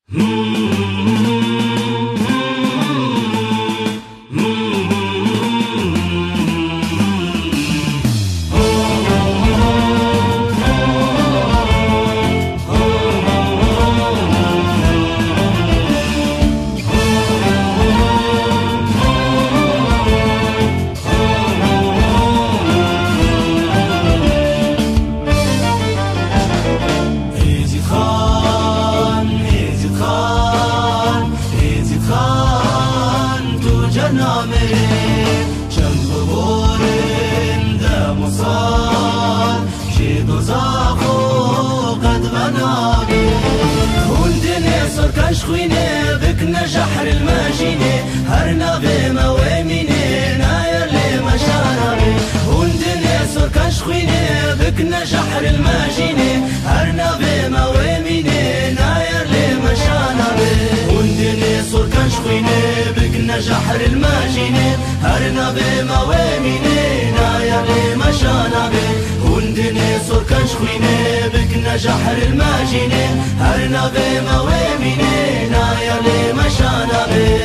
خوينه بك نجحر الماجينه هرنا بما ويمينه ناير لي مشاربي وندني سور كاش خوينه بك نجحر الماجينه هرنا بما ويمينه ناير لي مشاربي وندني سور كاش خوينه بك نجحر الماجينه هرنا بما ويمينه ناير لي مشاربي وندني سور كاش خوينه بك نجحر الماجينه هرنا بما ويمينه نايا لي مشانا بي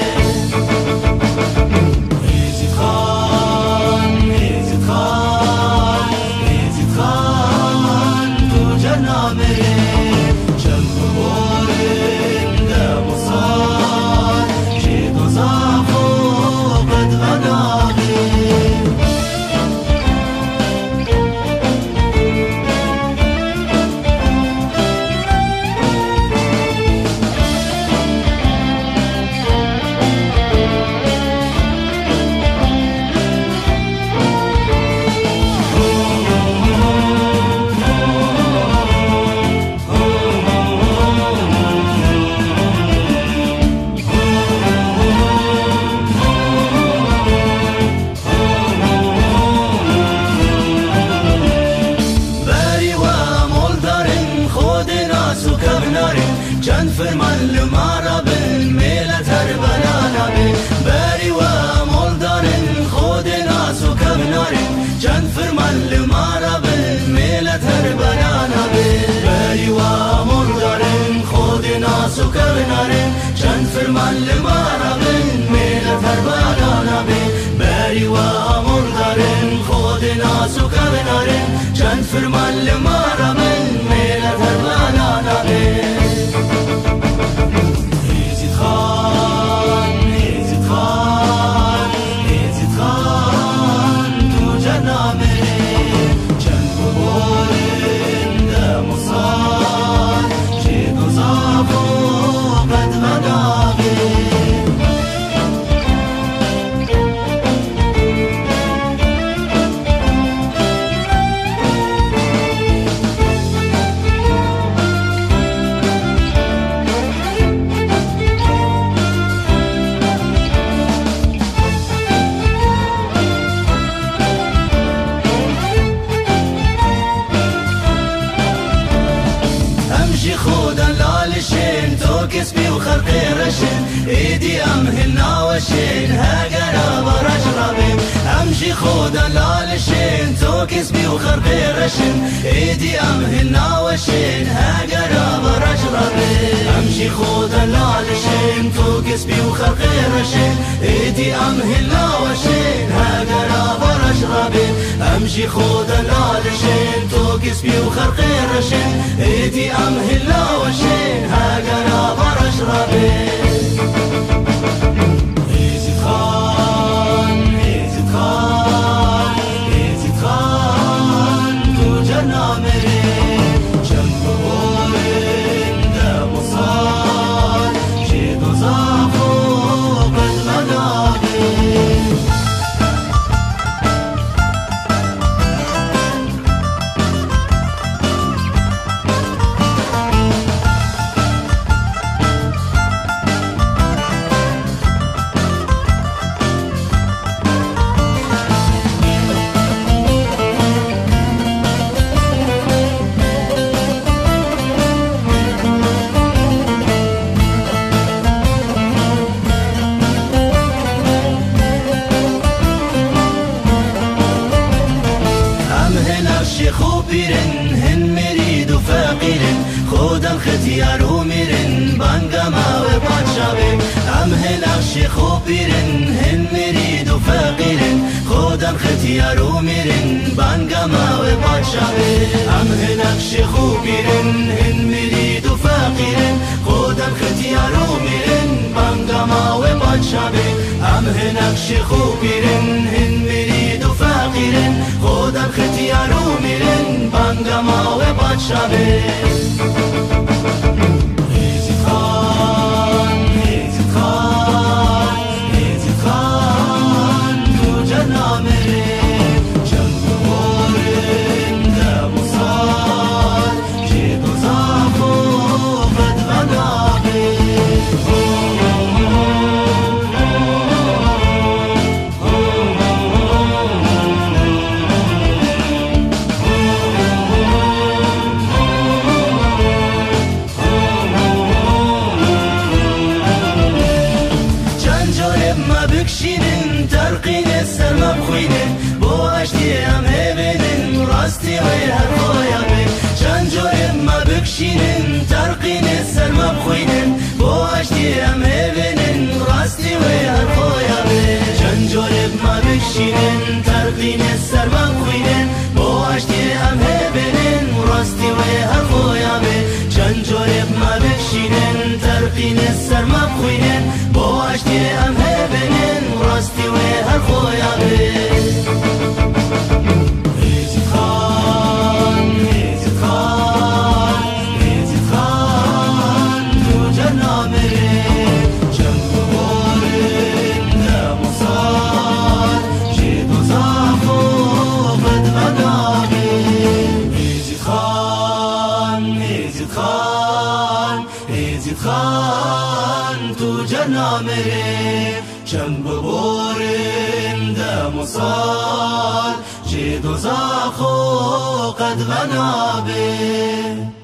يزيد خان يزيد خان يزيد خان تو جنامي جنب بورين دا مصار جيد وزافو قد غنامي چند فرمان لمارا بن میلت هر بنانا بن باری و مول دارن خود ناسو کبنارن چند فرمان لمارا بن میلت هر بنانا بن باری و مول دارن خود ناسو کبنارن چند فرمان لمارا بن میلت هر بنانا بن باری و مول دارن خود ناسو کبنارن چند فرمان لمارا بن میلت هر بنانا بن كسبي وخلقي رشن ايدي امهل ناوشين هاقرا برشربي امشي خودا لالشين تو كسبي وخلقي رشن ايدي امهل ناوشين هاقرا برشربي امشي خودا لالشين تو كسبي وخلقي رشن ايدي امهل ناوشين هاقرا برشربي امشي خودا لالشين تو كسبي وخلقي رشن ايدي امهل ناوشين هاقرا برشربي يزيد خان يزيد خان يزيد خان تو جنامي جنب بورين دا مصار جيد وزافو قد منامي ختیارو میرن بانگما و بادشاهی ام هنقش خوبیرن هن مرید و فقیرن خودم ختیارو میرن بانگما و بادشاهی ام هنقش خوبیرن هن مرید و فقیرن خودم ختیارو میرن بانگما و بادشاهی بکشینن ترقین سرما بخوینن بو اشتی هم هبینن راستی و هر خویا بین چند جوری ما بکشینن ترقین سرما بخوینن بو اشتی هم هبینن راستی و هر خویا بین چند جوری ما بکشینن ترقین سرما بخوینن بو اشتی هم هبینن راستی و هر خویا بین چند جوری ما بکشینن ترقین سرما بخوینن بو اشتی هم هبینن راستی و هر خویا بین هیزید خان هیزید خان هیزید خان تو جنامه جنگ بورن دموسان جید و زاف و بدغنامه هیزید خان هیزید خان هیزید خان تو جنامه چند ببورن دم و سال جید و زاخ و قد غنابه